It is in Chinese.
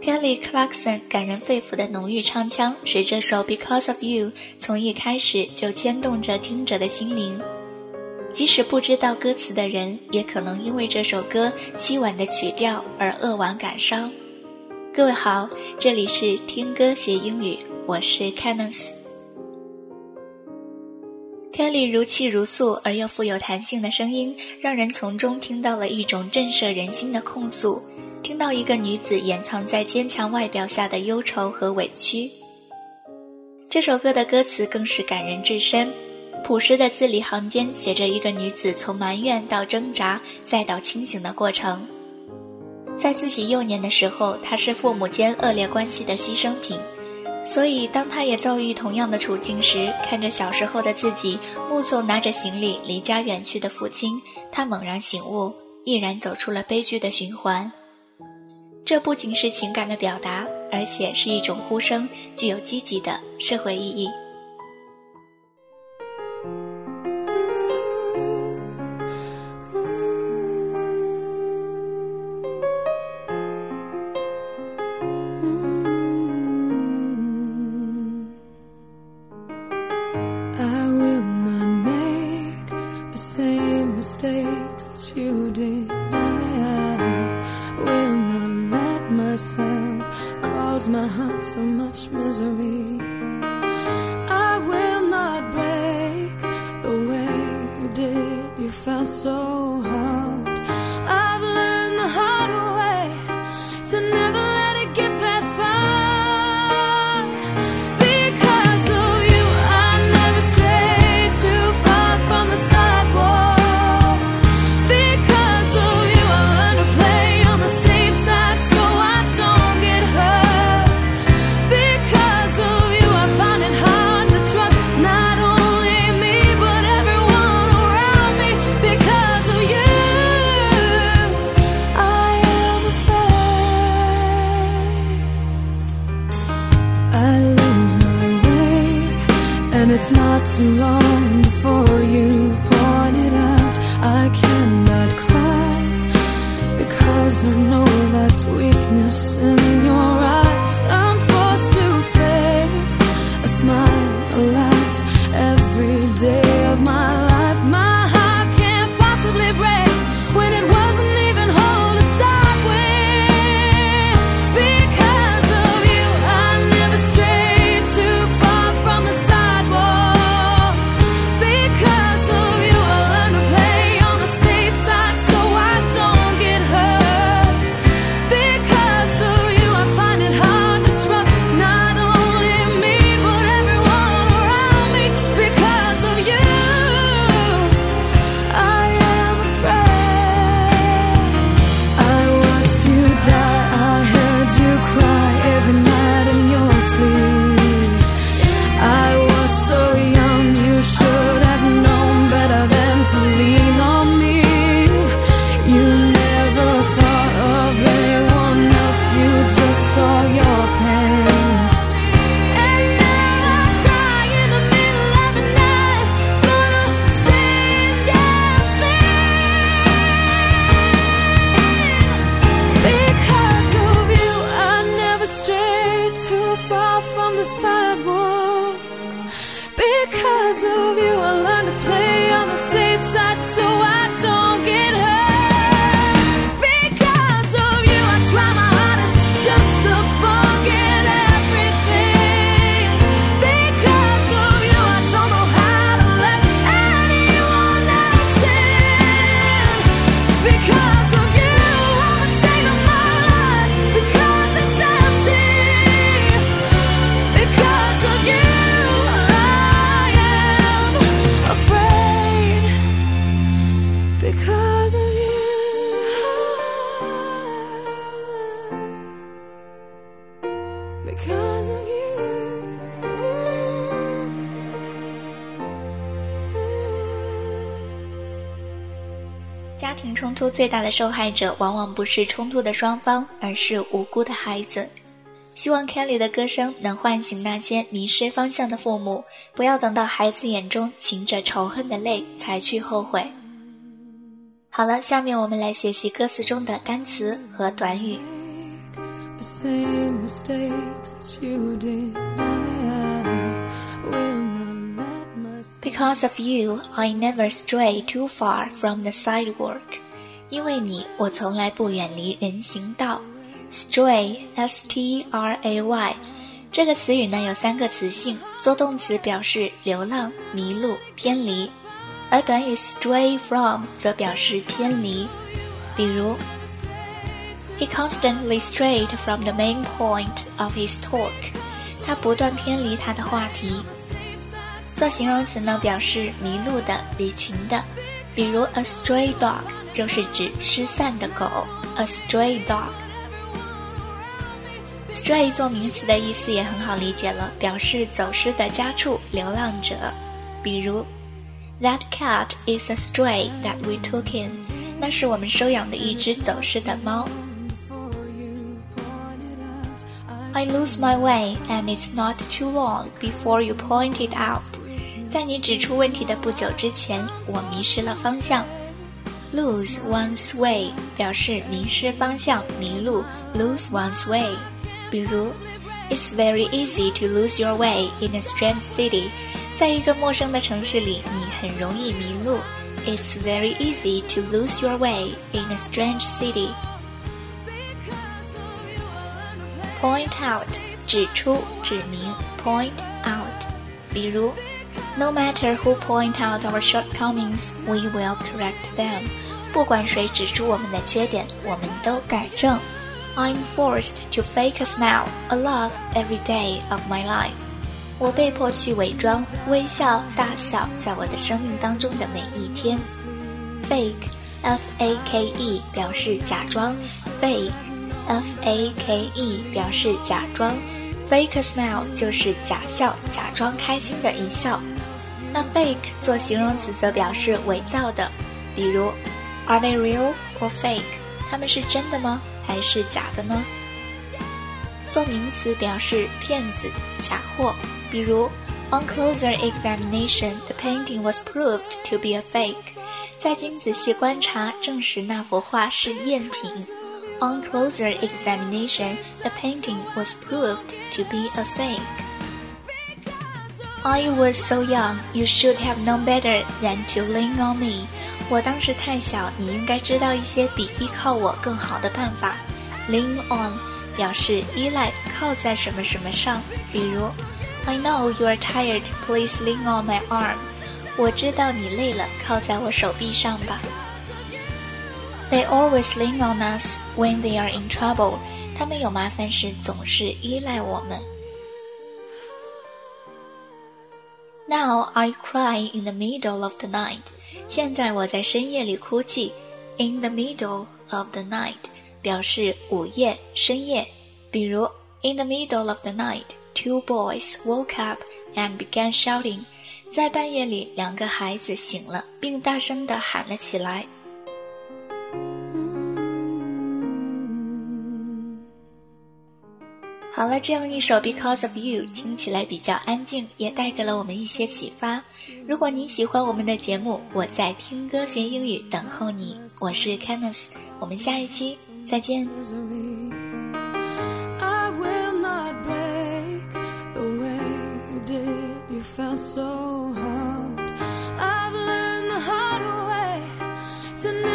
Kelly Clarkson 感人肺腑的浓郁唱腔使这首 Because of You 从一开始就牵动着听者的心灵，即使不知道歌词的人也可能因为这首歌凄婉的曲调而扼腕感伤。各位好，这里是听歌学英语，我是 Candice。Kelly 如泣如诉而又富有弹性的声音，让人从中听到了一种震慑人心的控诉，听到一个女子掩藏在坚强外表下的忧愁和委屈。这首歌的歌词更是感人至深，朴实的字里行间写着一个女子从埋怨到挣扎再到清醒的过程。在自己幼年的时候，她是父母间恶劣关系的牺牲品，所以当她也遭遇同样的处境时，看着小时候的自己目送拿着行李离家远去的父亲，她猛然醒悟，毅然走出了悲剧的循环。这不仅是情感的表达，而且是一種呼聲，具有積極的社會意義。 Cause my heart so much misery. I will not break the way you did. You felt so hard. I've learned the hard way to never let it get that far. Because of you, I never stray too far from the sidewalk. Because of you, I learned to play on the safe side so I don't get hurt. Because of you, I find it hard to trust not only me but everyone around me. Because of you, I am afraid I lose my way, and it's not too long before you point it out. I cannot cry because I know that's weakness in your eyes. I'm forced to fake a smile, a laugh every day of my life. My heart can't possibly break when it wasn't even whole to start with. Because of you, I never strayed too far from the sidewalk. Because of you, I learned to play on the safe side so I don't get hurt. Because of you, I find it hard to trust not only me but everyone around me. Because of you, I am afraid. I watched you die, I heard you cry every night in your sleep. I was so young, you should have known better than to lean on me. You never thought of anyone else, you just saw your pain. And now I cry in the middle of the night for the same damn thing. Because of you, I never strayed too far from the sidewalk. Because of you, I learned to play on the safe side so I don't get hurt. Because of you, I try my hardest just to forget everything. Because of you, I don't know how to let anyone else in. Because of you, I'm ashamed of my life because it's empty. Because of you, I am afraid. Because of you, because of you. 家庭冲突最大的受害者往往不是冲突的双方，而是无辜的孩子。希望 Kelly 的歌声能唤醒那些迷失方向的父母，不要等到孩子眼中噙着仇恨的泪才去后悔。好了，下面我们来学习歌词中的单词和短语。 the same mistakes that you did. I will not let myself. Because of you, I never stray too far from the sidewalk. 因为你，我从来不远离人行道。Stray, S-T-R-A-Y， 这个词语呢有3个词性，做动词表示流浪、迷路、偏离，而短语 stray from 则表示偏离。比如 He constantly strayed from the main point of his talk. 他不断偏离他的话题。做形容词呢表示迷路的、离群的，比如 a stray dog 就是指失散的狗 a stray dog。Stray 做名词的意思也很好理解了，表示走失的家畜、流浪者。比如 That cat is a stray that we took in. 那是我们收养的一只走失的猫。I lose my way and it's not too long before you point it out. 在你指出问题的不久之前，我迷失了方向。Lose one's way 表示迷失方向、迷路 lose one's way。比如 It's very easy to lose your way in a strange city. 在一个陌生的城市里，你很容易迷路。It's very easy to lose your way in a strange city. Point out 指出、指明 point out。比如 No matter who point out our shortcomings, we will correct them. 不管谁指出我们的缺点，我们都改正。I'm forced to fake a smile, a laugh every day of my life. 我被迫去伪装、微笑、大笑，在我的生命当中的每一天。Fake, F-A-K-E 表示假装 ，fake, F-A-K-E 表示假装 ，fake a smile 就是假笑，假装开心的一笑。那 fake 做形容词则表示伪造的，比如 Are they real or fake? 他们是真的吗？还是假的呢？做名词表示骗子、假货，比如 On closer examination, the painting was proved to be a fake. 在经仔细观察，证实那幅画是赝品。On closer examination, the painting was proved to be a fake. I was so young, you should have known better than to lean on me. 我当时太小，你应该知道一些比依靠我更好的办法。Lean on 表示依赖，靠在什么什么上，比如 I know you are tired, please lean on my arm. 我知道你累了，靠在我手臂上吧。They always lean on us when they are in trouble. 他们有麻烦时总是依赖我们。Now I cry in the middle of the night. 现在我在深夜里哭泣。In the middle of the night 表示午夜、深夜。比如 In the middle of the night, two boys woke up and began shouting. 在半夜里，2个孩子醒了，并大声地喊了起来。好了，这样一首 Because of You 听起来比较安静，也带给了我们一些启发。如果您喜欢我们的节目，我在听歌学英语等候你。我是 Candice， 我们下一期再见。 I will not break the way you did. You felt so hard. I've learned the hard way to